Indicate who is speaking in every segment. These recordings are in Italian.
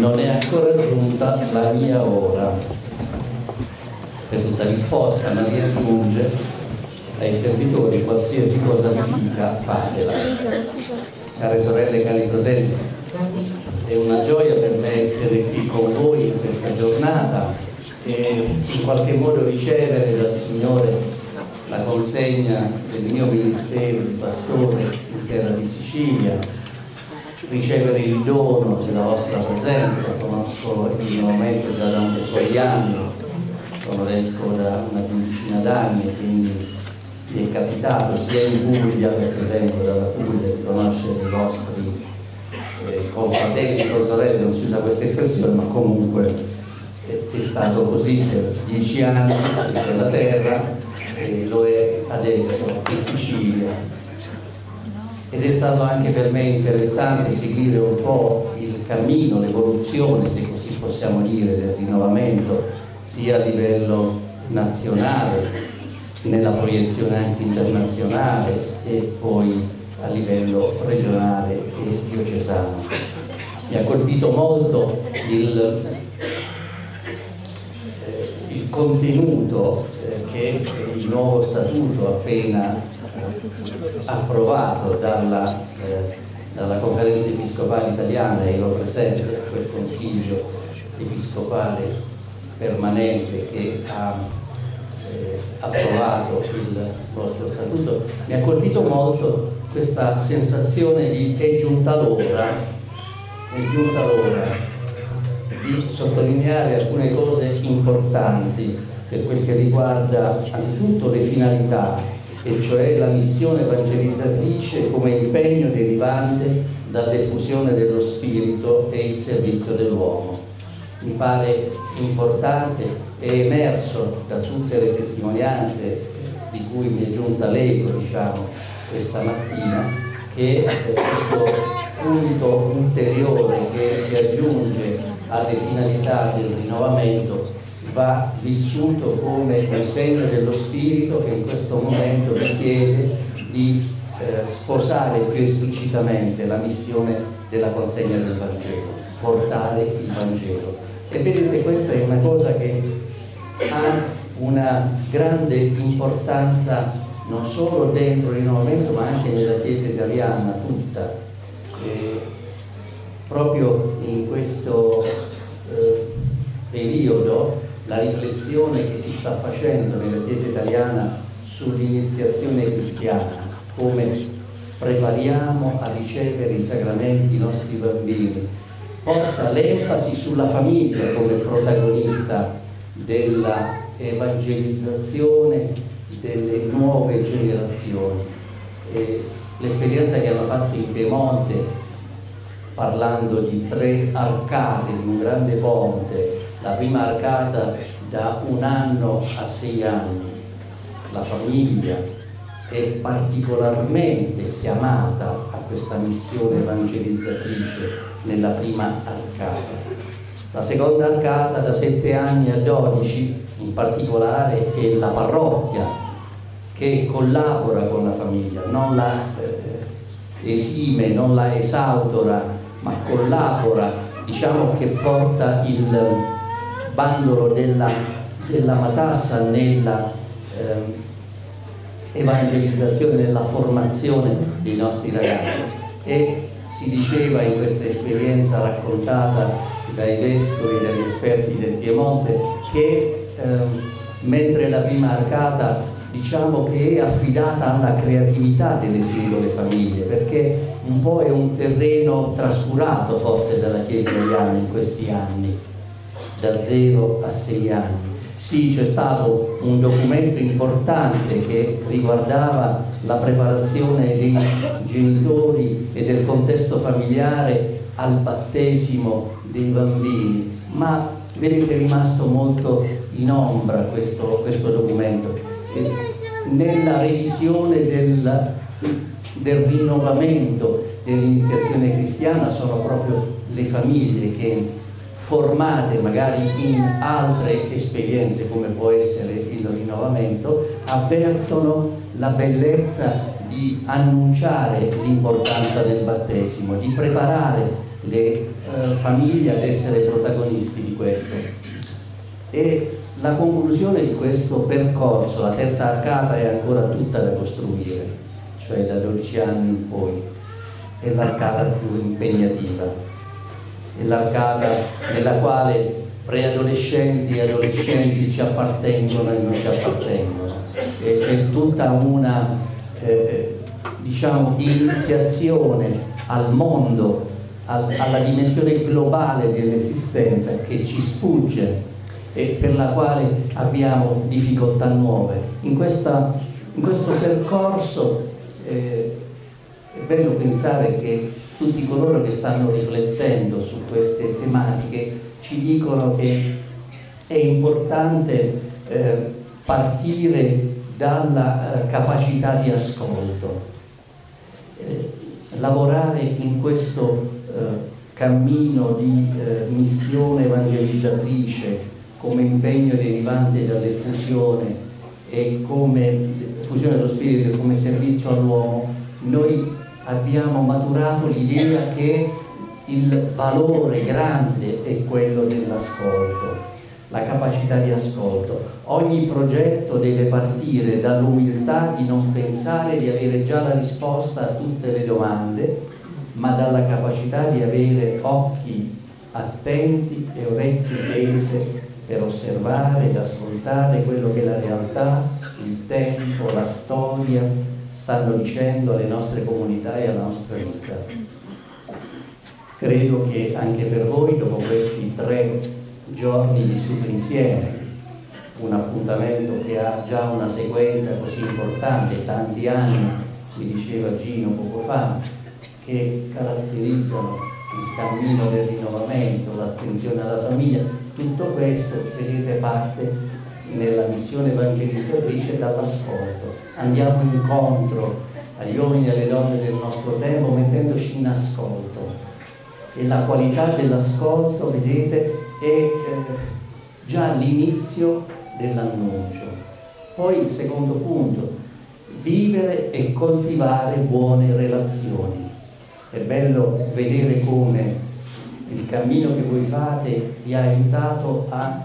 Speaker 1: non è ancora giunta la mia ora. Per tutta risposta Maria aggiunge ai servitori: qualsiasi cosa vi dica, fatela. Care sorelle e cari fratelli, è una gioia per me essere qui con voi in questa giornata e in qualche modo ricevere dal Signore la consegna del mio ministero di pastore in terra di Sicilia, ricevere il dono della vostra presenza. Conosco il mio momento già da un po' di anni, sono vescovo da una quindicina d'anni e quindi mi è capitato sia in Puglia, perché vengo dalla Puglia, di conoscere i vostri confratelli, sorelle, non si usa questa espressione, ma comunque è stato così per 10 anni in quella terra e lo è adesso in Sicilia. Ed è stato anche per me interessante seguire un po' il cammino, l'evoluzione, se così possiamo dire, del rinnovamento, sia a livello nazionale, nella proiezione anche internazionale e poi a livello regionale e diocesano. Mi ha colpito molto il contenuto che il nuovo statuto appena approvato dalla Conferenza Episcopale Italiana, ero presente a quel Consiglio Episcopale permanente che ha approvato il vostro statuto. Mi ha colpito molto questa sensazione di è giunta l'ora di sottolineare alcune cose importanti per quel che riguarda anzitutto le finalità, e cioè la missione evangelizzatrice come impegno derivante dalla diffusione dello Spirito e il servizio dell'uomo. Mi pare importante, è emerso da tutte le testimonianze di cui mi è giunta l'eco, questa mattina, che questo punto ulteriore che si aggiunge alle finalità del rinnovamento va vissuto come un segno dello Spirito che in questo momento richiede di sposare più esplicitamente la missione della consegna del Vangelo, portare il Vangelo. E vedete, questa è una cosa che ha una grande importanza non solo dentro il rinnovamento ma anche nella Chiesa italiana tutta. Proprio in questo periodo la riflessione che si sta facendo nella Chiesa italiana sull'iniziazione cristiana, come prepariamo a ricevere i sacramenti i nostri bambini, porta l'enfasi sulla famiglia come protagonista della evangelizzazione delle nuove generazioni. L'esperienza che hanno fatto in Piemonte, parlando di 3 arcate di un grande ponte, la prima arcata da 1 anno a 6 anni, la famiglia è particolarmente chiamata a questa missione evangelizzatrice nella prima arcata. La seconda arcata da 7 anni a 12 in particolare è la parrocchia, che collabora con la famiglia, non la esime, non la esautora, ma collabora, che porta il bandolo della matassa nella evangelizzazione, nella formazione dei nostri ragazzi. E si diceva in questa esperienza raccontata dai vescovi e dagli esperti del Piemonte che mentre la prima arcata che è affidata alla creatività delle singole famiglie, perché un po' è un terreno trascurato forse dalla Chiesa italiana in questi anni, da 0 a 6 anni. Sì, c'è stato un documento importante che riguardava la preparazione dei genitori e del contesto familiare al battesimo dei bambini, ma vedete è rimasto molto in ombra questo documento. Nella revisione del rinnovamento dell'iniziazione cristiana sono proprio le famiglie che, formate magari in altre esperienze come può essere il rinnovamento, avvertono la bellezza di annunciare l'importanza del battesimo, di preparare le famiglie ad essere protagonisti di questo. E la conclusione di questo percorso, la terza arcata è ancora tutta da costruire, cioè da 12 anni in poi, è l'arcata più impegnativa, è l'arcata nella quale preadolescenti e adolescenti ci appartengono e non ci appartengono, e c'è tutta una diciamo iniziazione al mondo, alla dimensione globale dell'esistenza che ci sfugge e per la quale abbiamo difficoltà nuove. In questo percorso è bello pensare che tutti coloro che stanno riflettendo su queste tematiche ci dicono che è importante partire dalla capacità di ascolto, lavorare in questo cammino di missione evangelizzatrice come impegno derivante dall'effusione e come fusione dello spirito e come servizio all'uomo. Noi abbiamo maturato l'idea che il valore grande è quello dell'ascolto, la capacità di ascolto. Ogni progetto deve partire dall'umiltà di non pensare di avere già la risposta a tutte le domande, ma dalla capacità di avere occhi attenti e orecchie tese per osservare ed ascoltare quello che la realtà, il tempo, la storia stanno dicendo alle nostre comunità e alla nostra vita. Credo che anche per voi, dopo questi 3 giorni vissuti insieme, un appuntamento che ha già una sequenza così importante, tanti anni, mi diceva Gino poco fa, che caratterizzano il cammino del rinnovamento, l'attenzione alla famiglia, tutto questo, vedete, parte nella missione evangelizzatrice dall'ascolto. Andiamo incontro agli uomini e alle donne del nostro tempo mettendoci in ascolto, e la qualità dell'ascolto, vedete, è già l'inizio dell'annuncio. Poi il secondo punto, vivere e coltivare buone relazioni. È bello vedere come il cammino che voi fate vi ha aiutato a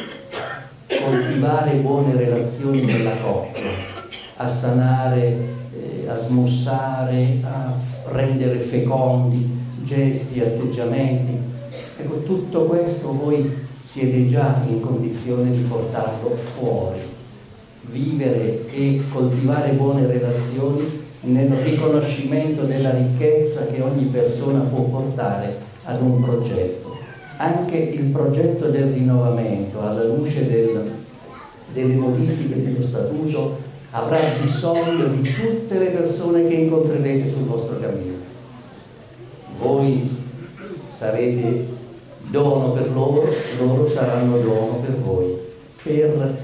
Speaker 1: coltivare buone relazioni nella coppia, a sanare, a smussare, a rendere fecondi gesti, atteggiamenti. Ecco, tutto questo voi siete già in condizione di portarlo fuori. Vivere e coltivare buone relazioni nel riconoscimento della ricchezza che ogni persona può portare ad un progetto. Anche il progetto del rinnovamento, alla luce delle modifiche dello statuto, avrà bisogno di tutte le persone che incontrerete sul vostro cammino. Voi sarete dono per loro, loro saranno dono per voi, per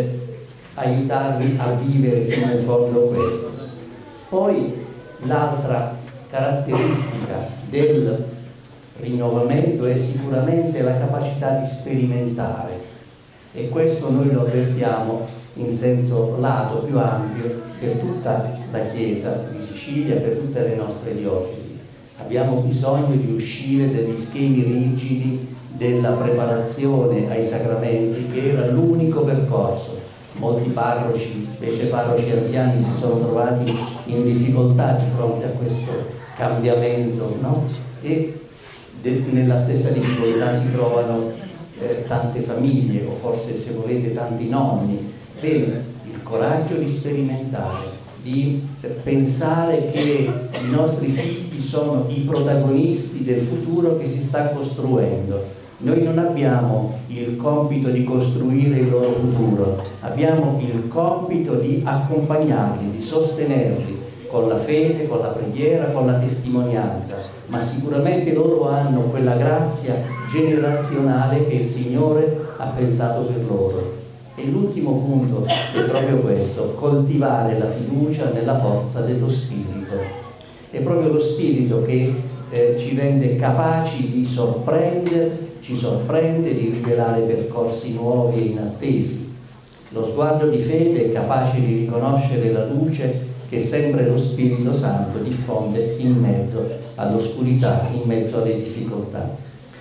Speaker 1: aiutarvi a vivere fino in fondo questo. Poi l'altra caratteristica del rinnovamento è sicuramente la capacità di sperimentare, e questo noi lo avvertiamo in senso lato più ampio per tutta la Chiesa di Sicilia, per tutte le nostre diocesi. Abbiamo bisogno di uscire dagli schemi rigidi della preparazione ai sacramenti, che era l'unico percorso. Molti parroci, specie parroci anziani, si sono trovati in difficoltà di fronte a questo cambiamento, no? E nella stessa difficoltà si trovano tante famiglie, o forse, se volete, tanti nonni. Bene, il coraggio di sperimentare, di pensare che i nostri figli sono i protagonisti del futuro che si sta costruendo. Noi non abbiamo il compito di costruire il loro futuro, abbiamo il compito di accompagnarli, di sostenerli con la fede, con la preghiera, con la testimonianza, ma sicuramente loro hanno quella grazia generazionale che il Signore ha pensato per loro. E l'ultimo punto è proprio questo: coltivare la fiducia nella forza dello Spirito. È proprio lo Spirito che ci rende capaci di ci sorprende di rivelare percorsi nuovi e inattesi. Lo sguardo di fede è capace di riconoscere la luce che sempre lo Spirito Santo diffonde in mezzo all'oscurità, in mezzo alle difficoltà.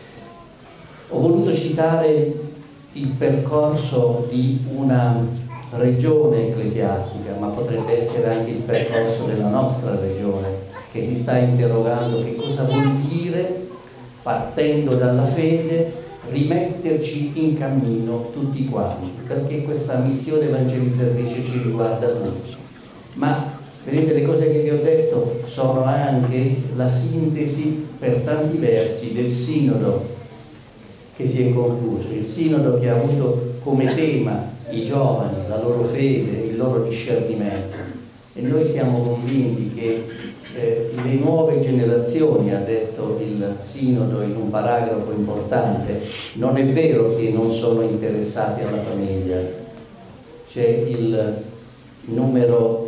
Speaker 1: Ho voluto citare il percorso di una regione ecclesiastica, ma potrebbe essere anche il percorso della nostra regione, che si sta interrogando che cosa vuol dire, partendo dalla fede, rimetterci in cammino tutti quanti, perché questa missione evangelizzatrice ci riguarda tutti. Ma vedete, le cose che vi ho detto sono anche la sintesi per tanti versi del sinodo che si è concluso, il sinodo che ha avuto come tema i giovani, la loro fede, il loro discernimento, e noi siamo convinti che le nuove generazioni, ha detto il sinodo in un paragrafo importante, non è vero che non sono interessati alla famiglia. C'è il numero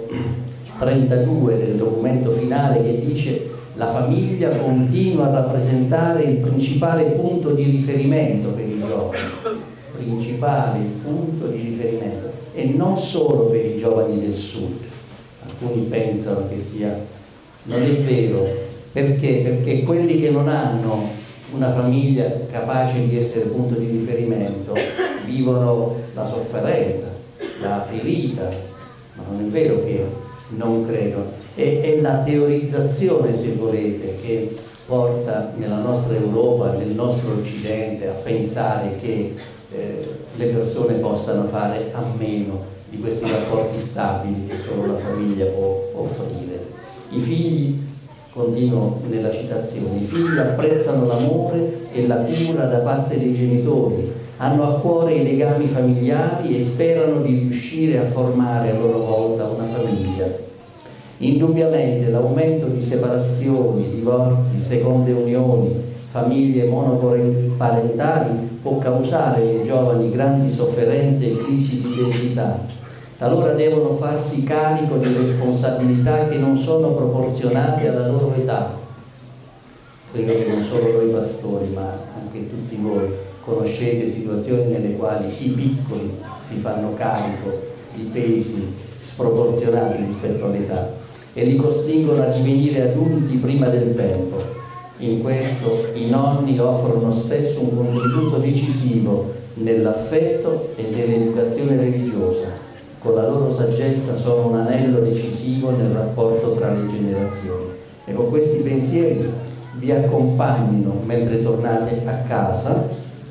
Speaker 1: 32 del documento finale che dice: la famiglia continua a rappresentare il principale punto di riferimento per i giovani, principale punto di riferimento, e non solo per i giovani del sud. Alcuni pensano che sia, non è vero, perché? Perché quelli che non hanno una famiglia capace di essere punto di riferimento vivono la sofferenza, la ferita, ma non è vero che non credono. È la teorizzazione, se volete, che porta nella nostra Europa, nel nostro Occidente, a pensare che le persone possano fare a meno di questi rapporti stabili che solo la famiglia può offrire. I figli, continuo nella citazione, i figli apprezzano l'amore e la cura da parte dei genitori, hanno a cuore i legami familiari e sperano di riuscire a formare a loro volta una famiglia. Indubbiamente l'aumento di separazioni, divorzi, seconde unioni, famiglie monoparentali può causare ai giovani grandi sofferenze e crisi di identità. Talora devono farsi carico di responsabilità che non sono proporzionate alla loro età. Credo che non solo noi pastori, ma anche tutti voi conoscete situazioni nelle quali i piccoli si fanno carico di pesi sproporzionati rispetto all'età e li costringono a divenire adulti prima del tempo. In questo i nonni offrono spesso un contributo decisivo nell'affetto e nell'educazione religiosa. Con la loro saggezza sono un anello decisivo nel rapporto tra le generazioni. E con questi pensieri vi accompagnino mentre tornate a casa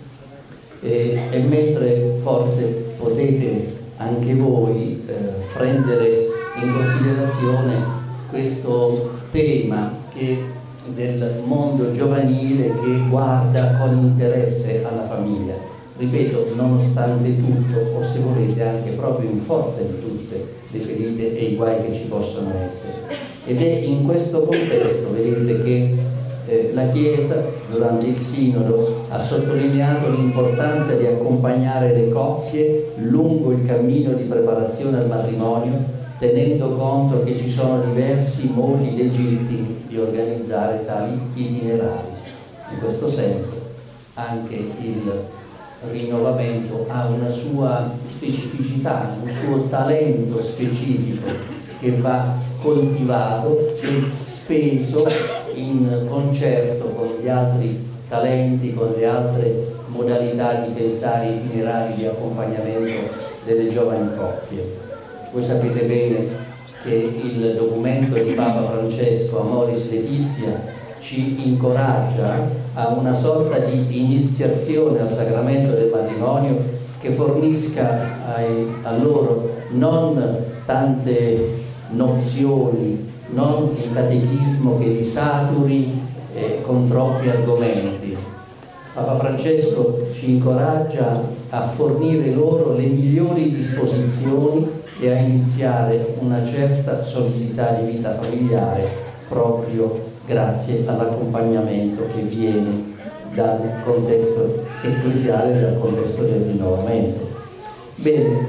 Speaker 1: e mentre forse potete anche voi prendere in considerazione questo tema del mondo giovanile che guarda con interesse alla famiglia. Ripeto, nonostante tutto, o se volete anche proprio in forza di tutte le ferite e i guai che ci possono essere. Ed è in questo contesto, vedete, che la Chiesa durante il Sinodo ha sottolineato l'importanza di accompagnare le coppie lungo il cammino di preparazione al matrimonio, tenendo conto che ci sono diversi modi legittimi di organizzare tali itinerari. In questo senso anche il rinnovamento ha una sua specificità, un suo talento specifico che va coltivato e speso in concerto con gli altri talenti, con le altre modalità di pensare itinerari di accompagnamento delle giovani coppie. Voi sapete bene che il documento di Papa Francesco, Amoris Laetitia, ci incoraggia a una sorta di iniziazione al sacramento del matrimonio che fornisca a loro non tante nozioni, non un catechismo che li saturi con troppi argomenti. Papa Francesco ci incoraggia a fornire loro le migliori disposizioni e a iniziare una certa solidità di vita familiare proprio grazie all'accompagnamento che viene dal contesto ecclesiale e dal contesto del rinnovamento. Bene,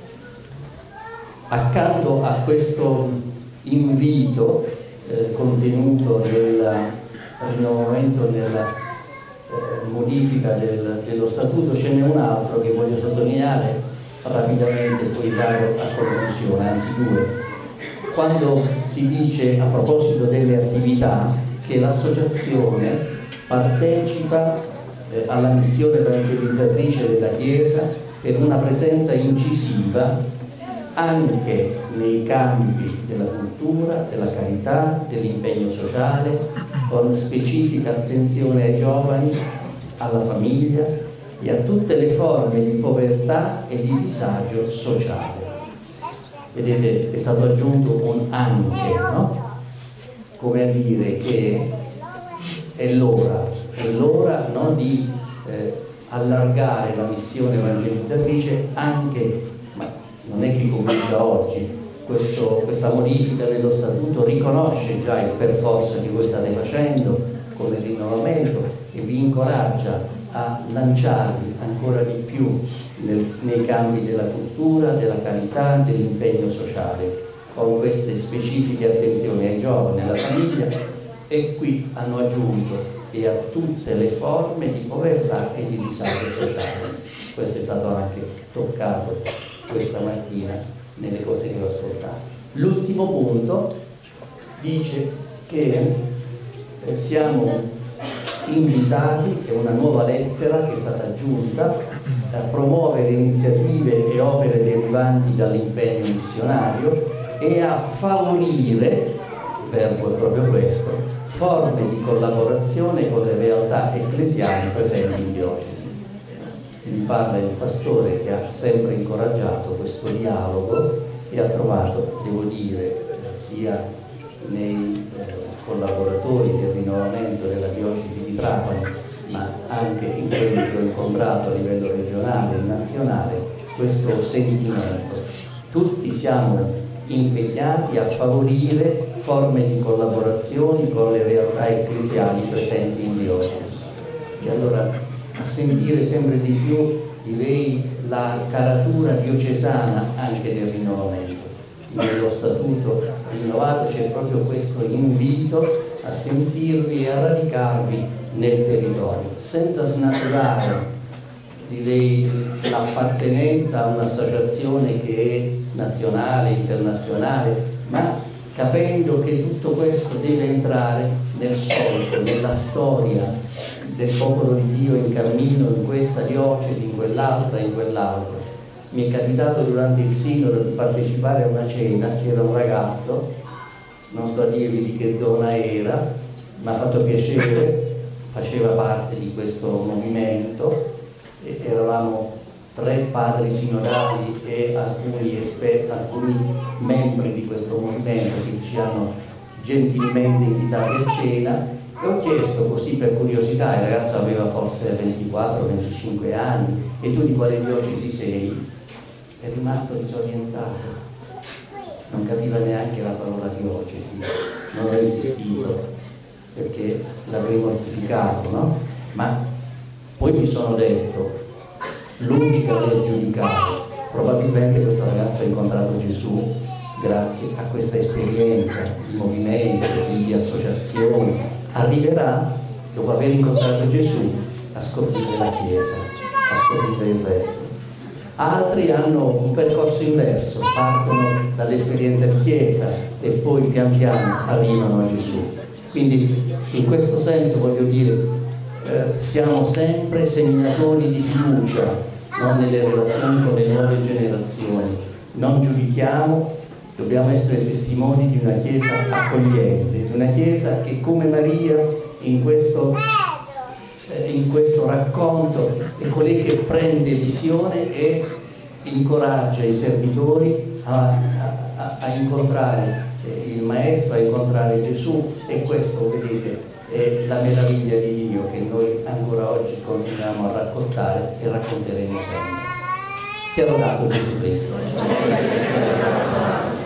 Speaker 1: accanto a questo invito contenuto nel rinnovamento, nella modifica dello statuto, ce n'è un altro che voglio sottolineare rapidamente, poi vado a conclusione, anzi due. quando si dice a proposito delle attività che l'associazione partecipa alla missione evangelizzatrice della Chiesa per una presenza incisiva anche nei campi della cultura, della carità, dell'impegno sociale, con specifica attenzione ai giovani, alla famiglia e a tutte le forme di povertà e di disagio sociale. Vedete, è stato aggiunto un anche, no? Come a dire che è l'ora no? Di allargare la missione evangelizzatrice anche, ma non è che comincia oggi, questa modifica dello statuto riconosce già il percorso che voi state facendo come rinnovamento e vi incoraggia a lanciarvi ancora di più nei campi della cultura, della carità, dell'impegno sociale, con queste specifiche attenzioni ai giovani, alla famiglia, e qui hanno aggiunto e a tutte le forme di povertà e di disagio sociale. Questo è stato anche toccato questa mattina nelle cose che ho ascoltato. L'ultimo punto dice che siamo invitati, è una nuova lettera che è stata aggiunta, a promuovere iniziative e opere derivanti dall'impegno missionario e a favorire, il verbo è proprio questo, forme di collaborazione con le realtà ecclesiali presenti in diocesi. Vi parla il pastore che ha sempre incoraggiato questo dialogo e ha trovato, devo dire, sia nei collaboratori del rinnovamento della diocesi di Trapani, ma anche in quelli che ho incontrato a livello regionale e nazionale, questo sentimento. Tutti siamo impegnati a favorire forme di collaborazione con le realtà ecclesiali presenti in diocesi. E allora, a sentire sempre di più, direi, la caratura diocesana anche del rinnovamento. Nello statuto rinnovato c'è proprio questo invito a sentirvi e a radicarvi nel territorio, senza snaturare, direi, l'appartenenza a un'associazione che è nazionale, internazionale, ma capendo che tutto questo deve entrare nel solco, nella storia del popolo di Dio in cammino in questa diocesi, in quell'altra, in quell'altra. Mi è capitato durante il sinodo di partecipare a una cena, c'era un ragazzo, non sto a dirvi di che zona era, mi ha fatto piacere, faceva parte di questo movimento, e eravamo 3 padri sinodali e alcuni membri di questo movimento che ci hanno gentilmente invitati a cena, e ho chiesto così per curiosità, il ragazzo aveva forse 24-25 anni, e tu di quale diocesi sei? È rimasto disorientato, non capiva neanche la parola diocesi, non ho insistito perché l'avrei mortificato, no? Ma poi mi sono detto, lungi da aver giudicato, probabilmente questo ragazzo ha incontrato Gesù grazie a questa esperienza di movimento, di associazione, arriverà, dopo aver incontrato Gesù, a scoprire la Chiesa, a scoprire il resto. Altri hanno un percorso inverso, partono dall'esperienza di Chiesa e poi pian piano arrivano a Gesù. Quindi in questo senso voglio dire, siamo sempre seminatori di fiducia, no? Nelle relazioni con le nuove generazioni. Non giudichiamo, dobbiamo essere testimoni di una Chiesa accogliente, di una Chiesa che come Maria in questo racconto è colei che prende visione e incoraggia i servitori a incontrare il Maestro, a incontrare Gesù, e questo, vedete, è la meraviglia di Dio che noi ancora oggi continuiamo a raccontare e racconteremo sempre. Sia lodato Gesù Cristo.